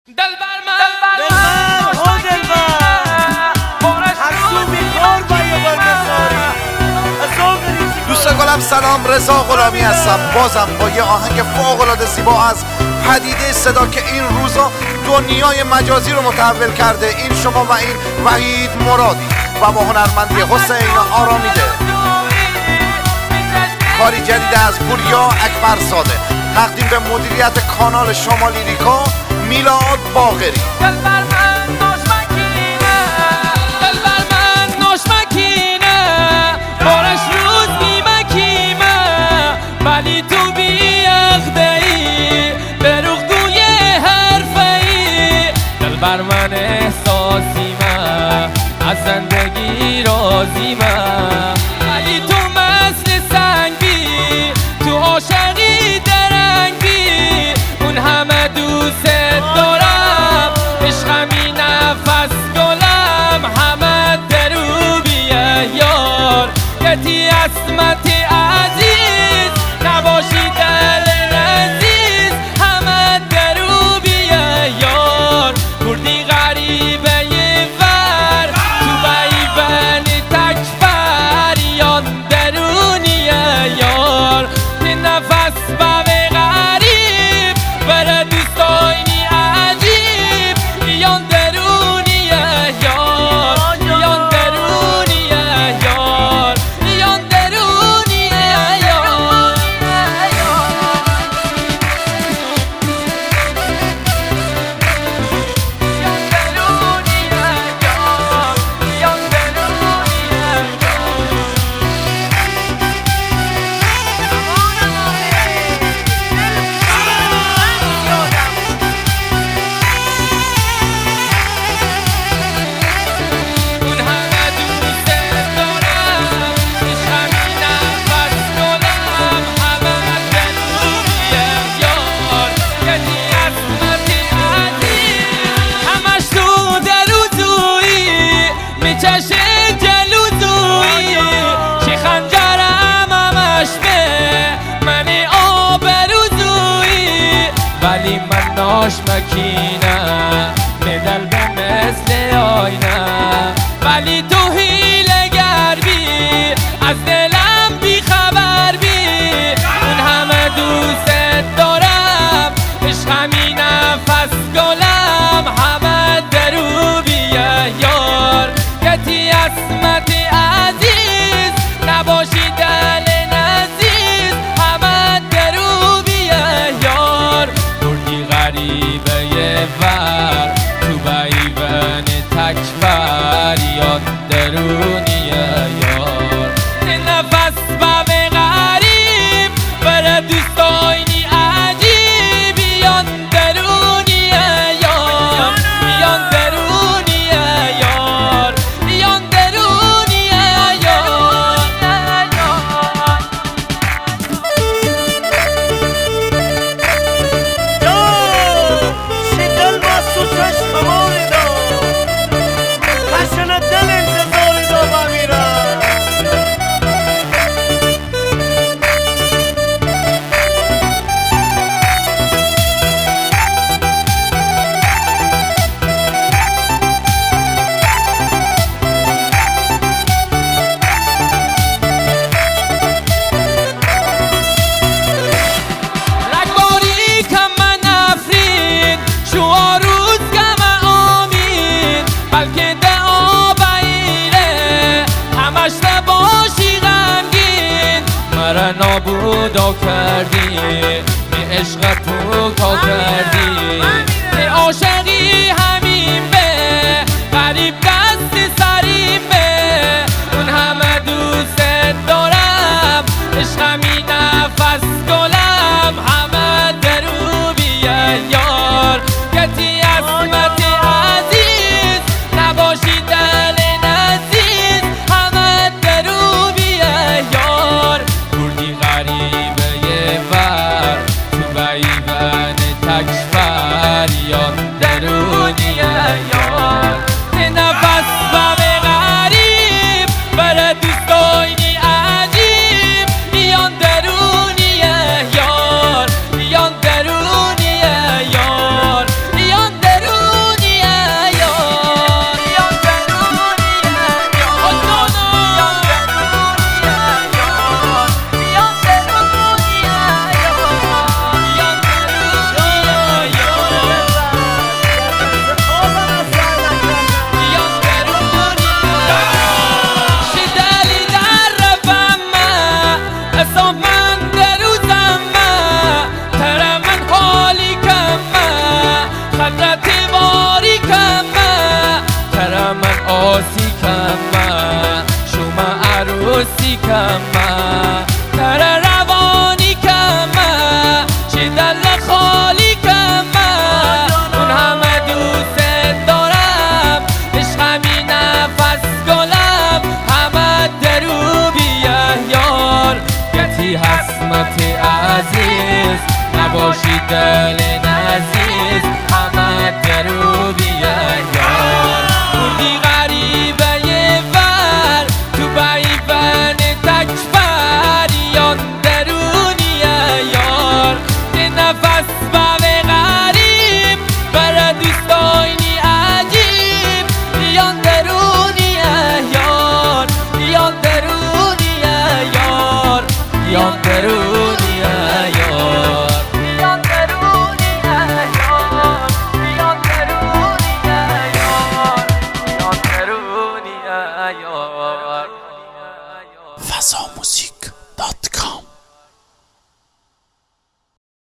دوست گلم سلام، رضا غلامی هستم. بازم با یه آهنگ فوق‌العاده زیبا از پدیده صدا که این روزا دنیای مجازی رو متحول کرده. این شما و این وحید مرادی و با هنرمندی حسین آرامیده. کاری جدید از پوریا اکبرزاده، تقدیم به مدیریت کانال شما لیریکا میلاد باقری. ولی تو بی اخدهی به رخگوی حرفهی، دلبر من احساسیمه، از زندگی راضیمه. ولی تو مثل سنگی، تو عاشقی درنگی، اون همه دوست دارم، عشقمی نفس گلم، همه دروبیه یار، کتی اسمت عزیز نباشی دل عزیز، همه دروبیه یار، کردی غریبه یه ور، تو بیبن تکبر یان درونیه یار، نفس به غریب بره دوستایانی عجیب، یان درونیه یار، یان درونیه یار، یان درونیه یار. چشه جلوزویی چی خنجرم همش به من آبروزویی، ولی من ناش مکینم مدل به مثل آینه، ولی تو حیله گربی از دلم بی خبر بی، اون همه دوست دارم، عشقمی نفس گلم، همه دروبیه یار، کتی اسمت عزیز نباشی دل عزیز، همه دروبیه یار، کردی غریبه یه ور، تو بیبن تکبر یان درونیه یار، نفس به غریب بره دوستایانی عجیب، یان درونیه یار، یان درونیه یار، یان درونیه یار. سی دل باز تو چشم خماری دا، پشن دل انتظاری دا بمیرم. رگباری کم نفرین شو روز کم آمین، بلکه دعا بیره همش نباشی غمگین، مرا نابودا کردی به عشق تو کا کردی، به عاشقی همین به غریب دست سریم به، اون همه دوست دارم، عشقمی نفس گلم، همه دروبیه یار، کتی اسمت عزیز نباشی دل عزیز، همه دروبیه یار، کردی غریبه یه ور، تو بیبن تکبر حضرت باری کمه ترى من آسی کمه شما عروسی کمه ترى روانی کمه چه دل خالی کمه اون همه دوست دارم عشقمی نفس گلم همه درو بیه یار گتی حسمت عزیز نباشی دل نزیز همه درو بیه یار کردی غریبه ور تو بیون تکبر یان درونیه یار ده نفس